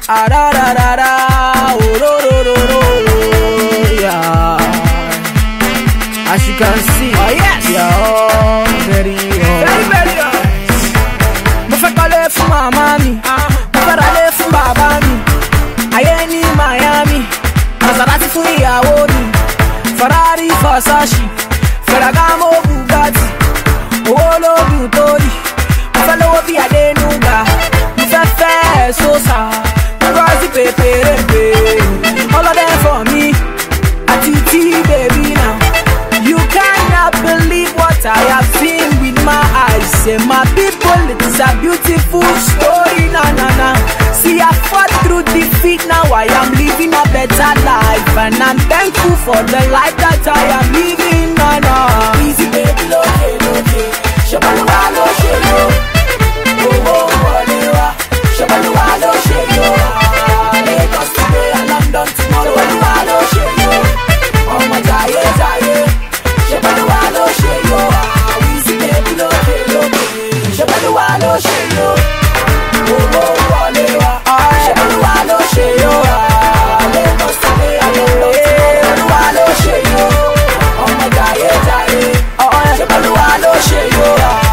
Ah da da da da, oh ro ro ro ro, yeah. As you can see, oh yes, yeah, very hot. Mo fẹ́ kọ́lé fún màmá mi, mo fẹ́ ralé fún bàbá mi. Ayé ní Miami, Maserati fún ìyàwó mi. Ferrari, Versace, Ferragamo, Bugatti. Owó lóògùn tó rí, mo fẹ́ lówó bí Adénúgà. Mo fẹ́ fẹ́ Sosa, Ngozi Peperempe. All of them for me, Atiti baby now. You cannot believe what I have seen with my eyes. Say my people, it is a beautiful story, na na na. See I fought through defeat, now I am living a better life. And I'm thankful for the life that I am living, na na. Easy baby, loke, loke. Shabaluwa lo shelo. Oh, oh, walewa. Shabaluwa lo shelo. Lagos today and London tomorrow. Shabaluwa lo shelo. Oh my jaye, jaye. Shabaluwa lo shelo. Easy baby, loke, loke. Shabaluwa lo shelo. Oh, oh, walewa. Shabaluwa lo shelo. Lagos today and London tomorrow. Shabaluwa lo shelo. Oh my jaye, jaye. Shabaluwa lo shelo.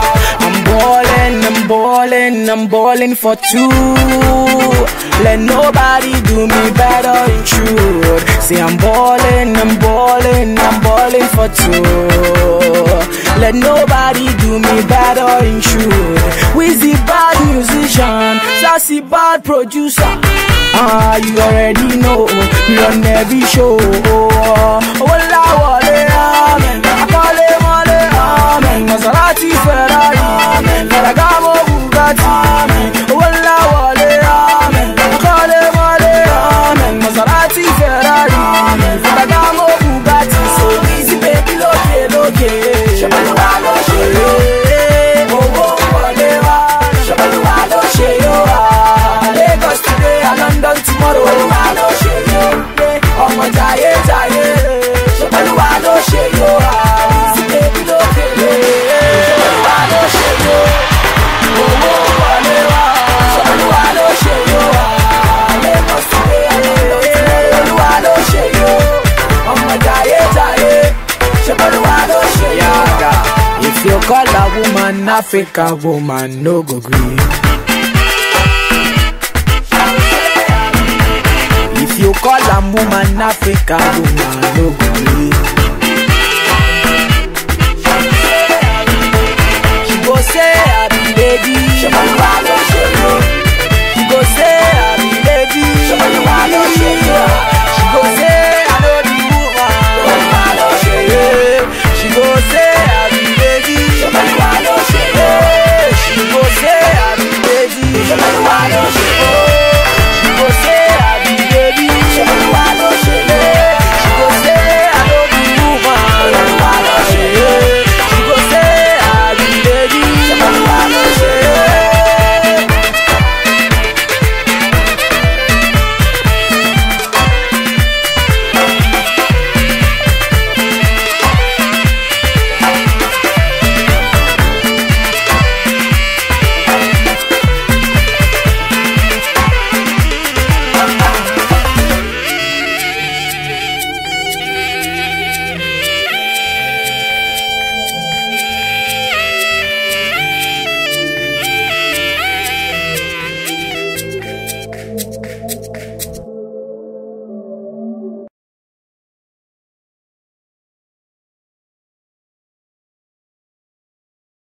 I'm balling for two. Let nobody do me better in truth. See I'm balling for two. Let nobody do me better in truth. Wizzy bad musician, Sassy bad producer. You already know, we on every show. Walla wale, amen. I call him wale, amen. Maserati, Ferrari, amen. Ferragamo, Bugatti, amen. Walla wale, amen. I call him wale, amen. Maserati, Ferrari, amen. Ferragamo, Bugatti. So easy baby, loke, loke. Shabaluwa lo shelo. Oh, oh, walewa. Shabaluwa lo shelo. Lagos today and London tomorrow. Shabaluwa lo shelo. Oh my jaye, jaye. Shabaluwa lo shelo. Easy baby, loke, loke. Shabaluwa lo shelo. Oh, oh, walewa. Shabaluwa lo shelo. Lagos today and London tomorrow. Shabaluwa lo shelo. Oh my jaye, jaye. Shabaluwa lo shelo. If you call a woman African woman, no go green. If you call a woman African woman, no go green. She go say I be lady.